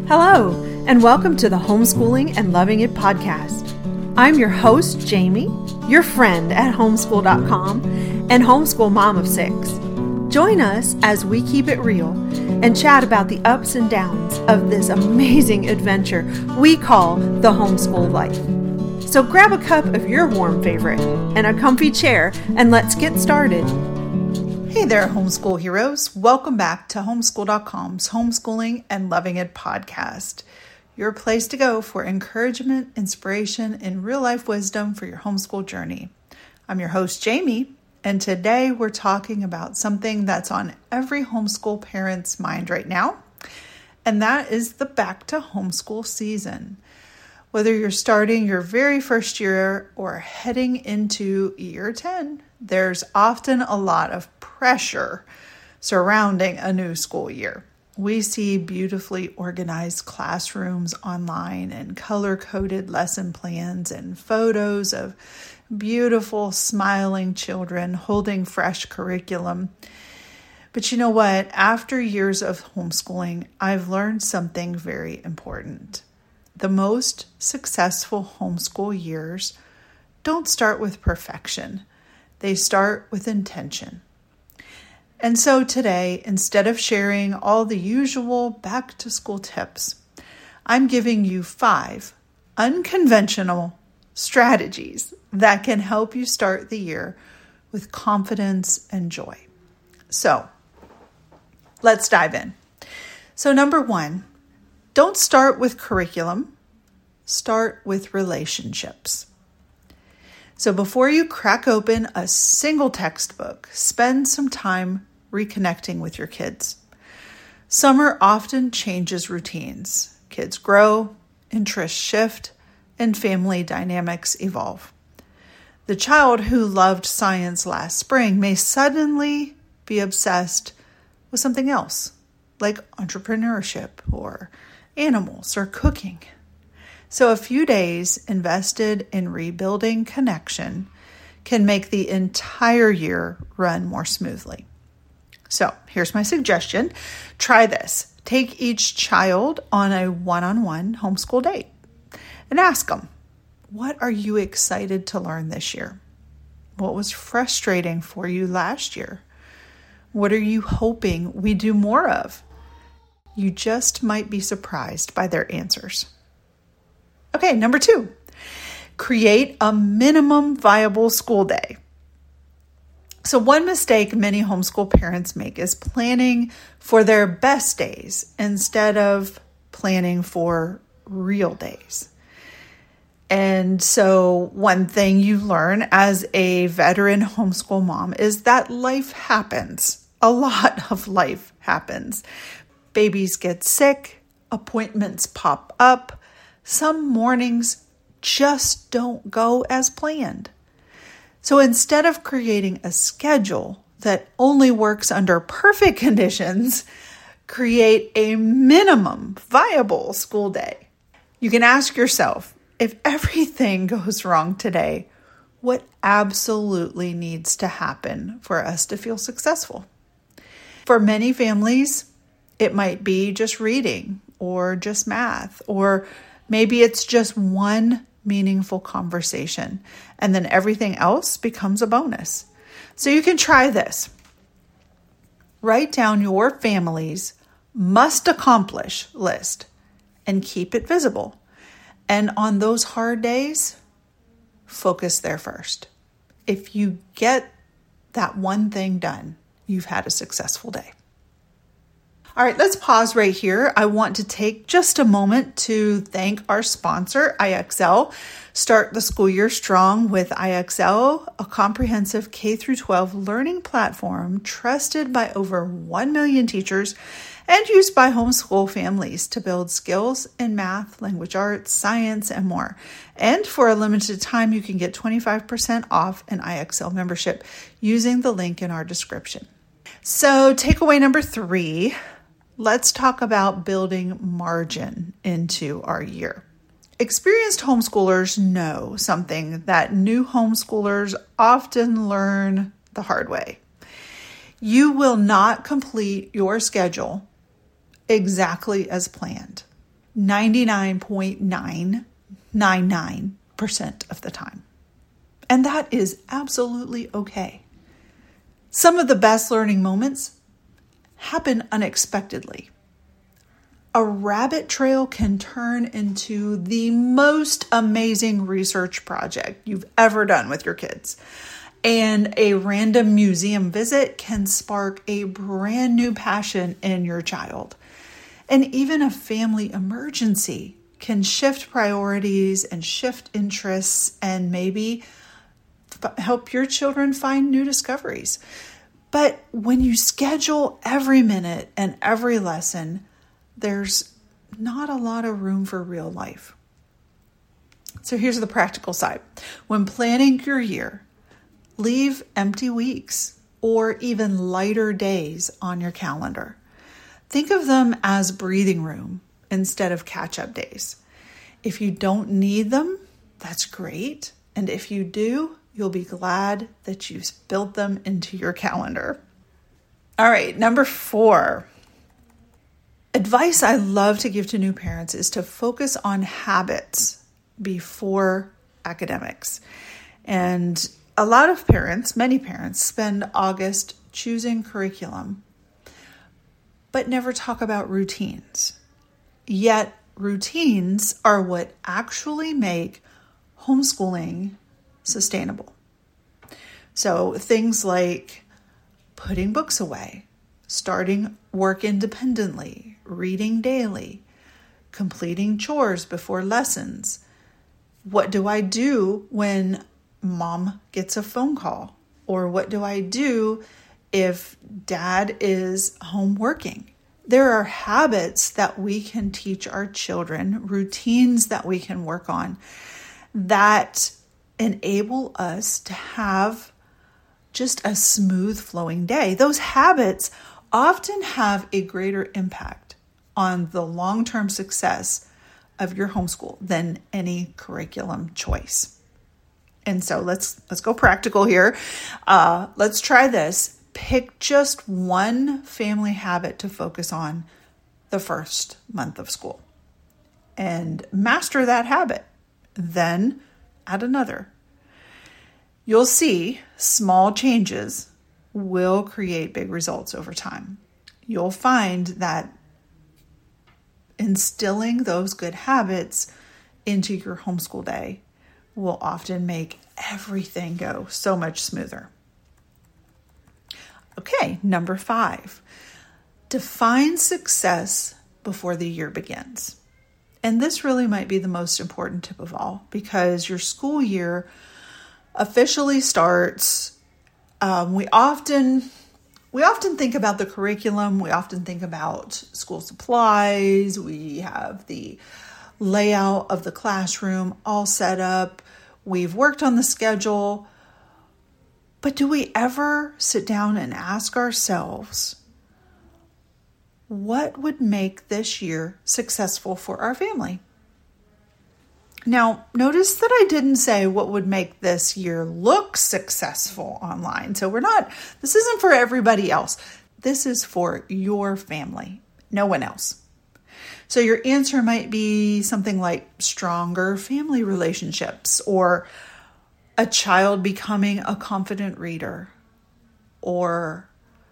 Hello, and welcome to the Homeschooling and Loving It podcast. I'm your host, Jamie, your friend at homeschool.com and homeschool mom of 6. Join us as we keep it real and chat about the ups and downs of this amazing adventure we call the homeschool life. So grab a cup of your warm favorite and a comfy chair, and let's get started. Hey there, homeschool heroes. Welcome back to homeschool.com's Homeschooling and Loving It podcast, your place to go for encouragement, inspiration, and real-life wisdom for your homeschool journey. I'm your host, Jamie, and today we're talking about something that's on every homeschool parent's mind right now, and that is the back to homeschool season. Whether you're starting your very first year or heading into year 10, there's often a lot of pressure surrounding a new school year. We see beautifully organized classrooms online and color-coded lesson plans and photos of beautiful, smiling children holding fresh curriculum. But you know what? After years of homeschooling, I've learned something very important. The most successful homeschool years don't start with perfection. They start with intention. And so today, instead of sharing all the usual back-to-school tips, I'm giving you 5 unconventional strategies that can help you start the year with confidence and joy. So, let's dive in. So number 1, don't start with curriculum, start with relationships. So before you crack open a single textbook, spend some time reconnecting with your kids. Summer often changes routines. Kids grow, interests shift, and family dynamics evolve. The child who loved science last spring may suddenly be obsessed with something else, like entrepreneurship or animals or cooking. So a few days invested in rebuilding connection can make the entire year run more smoothly. So here's my suggestion. Try this. Take each child on a one-on-one homeschool date and ask them, what are you excited to learn this year? What was frustrating for you last year? What are you hoping we do more of? You just might be surprised by their answers. Okay, number 2, create a minimum viable school day. So one mistake many homeschool parents make is planning for their best days instead of planning for real days. And so one thing you learn as a veteran homeschool mom is that life happens. A lot of life happens. Babies get sick, appointments pop up. Some mornings just don't go as planned. So instead of creating a schedule that only works under perfect conditions, create a minimum viable school day. You can ask yourself, if everything goes wrong today, what absolutely needs to happen for us to feel successful? For many families, it might be just reading or just math, or maybe it's just one meaningful conversation, and then everything else becomes a bonus. So you can try this. Write down your family's must accomplish list and keep it visible. And on those hard days, focus there first. If you get that one thing done, you've had a successful day. All right, let's pause right here. I want to take just a moment to thank our sponsor, IXL. Start the school year strong with IXL, a comprehensive K-12 learning platform trusted by over 1 million teachers and used by homeschool families to build skills in math, language arts, science, and more. And for a limited time, you can get 25% off an IXL membership using the link in our description. So takeaway number 3, let's talk about building margin into our year. Experienced homeschoolers know something that new homeschoolers often learn the hard way. You will not complete your schedule exactly as planned. 99.999% of the time. And that is absolutely okay. Some of the best learning moments happen unexpectedly. A rabbit trail can turn into the most amazing research project you've ever done with your kids. And a random museum visit can spark a brand new passion in your child. And even a family emergency can shift priorities and shift interests and maybe help your children find new discoveries. But when you schedule every minute and every lesson, there's not a lot of room for real life. So here's the practical side. When planning your year, leave empty weeks or even lighter days on your calendar. Think of them as breathing room instead of catch-up days. If you don't need them, that's great. And if you do, you'll be glad that you've built them into your calendar. All right, number 4. Advice I love to give to new parents is to focus on habits before academics. And a lot of parents, many parents, spend August choosing curriculum, but never talk about routines. Yet routines are what actually make homeschooling sustainable. So things like putting books away, starting work independently, reading daily, completing chores before lessons. What do I do when mom gets a phone call? Or what do I do if dad is home working? There are habits that we can teach our children, routines that we can work on that enable us to have just a smooth flowing day. Those habits often have a greater impact on the long-term success of your homeschool than any curriculum choice. And so let's go practical here. Let's try this. Pick just one family habit to focus on the first month of school and master that habit. Then add another. You'll see small changes will create big results over time. You'll find that instilling those good habits into your homeschool day will often make everything go so much smoother. Okay, number 5, define success before the year begins. And this really might be the most important tip of all because your school year officially starts. We often think about the curriculum. We often think about school supplies. We have the layout of the classroom all set up. We've worked on the schedule. But do we ever sit down and ask ourselves, what would make this year successful for our family? Now, notice that I didn't say what would make this year look successful online. So this isn't for everybody else. This is for your family, no one else. So your answer might be something like stronger family relationships, or a child becoming a confident reader, or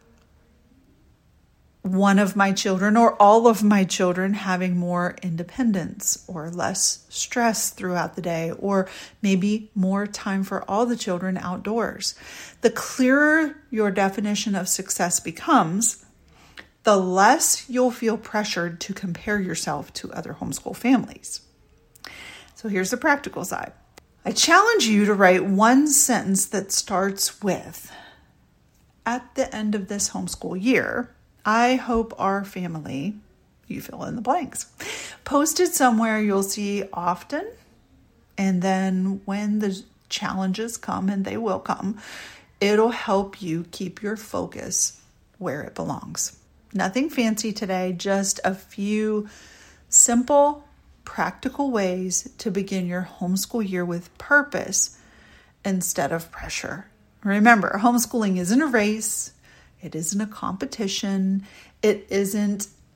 one of my children or all of my children having more independence or less stress throughout the day, or maybe more time for all the children outdoors. The clearer your definition of success becomes, the less you'll feel pressured to compare yourself to other homeschool families. So here's the practical side. I challenge you to write one sentence that starts with, at the end of this homeschool year, I hope our family, you fill in the blanks. Posted somewhere you'll see often, and then when the challenges come, and they will come, it'll help you keep your focus where it belongs. Nothing fancy today, just a few simple, practical ways to begin your homeschool year with purpose instead of pressure. Remember, homeschooling isn't a race. It isn't a competition. It isn't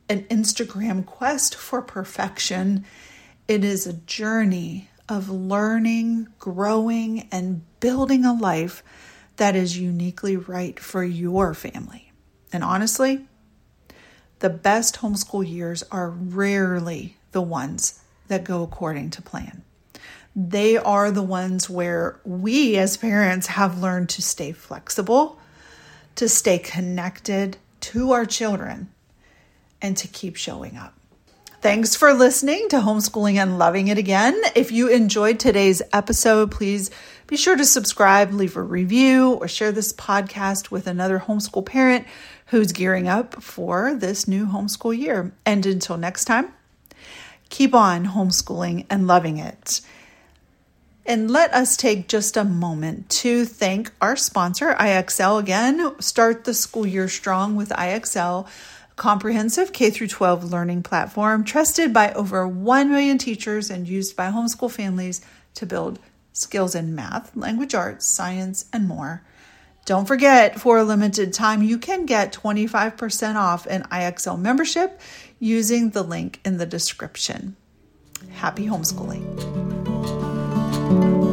an Instagram quest for perfection. It is a journey of learning, growing, and building a life that is uniquely right for your family. And honestly, the best homeschool years are rarely the ones that go according to plan. They are the ones where we as parents have learned to stay flexible, to stay connected to our children, and to keep showing up. Thanks for listening to Homeschooling and Loving It Again. If you enjoyed today's episode, please be sure to subscribe, leave a review, or share this podcast with another homeschool parent who's gearing up for this new homeschool year. And until next time, keep on homeschooling and loving it. And let us take just a moment to thank our sponsor, IXL. Again, start the school year strong with IXL, comprehensive K-12 learning platform trusted by over 1 million teachers and used by homeschool families to build skills in math, language arts, science, and more. Don't forget, for a limited time, you can get 25% off an IXL membership using the link in the description. Happy homeschooling.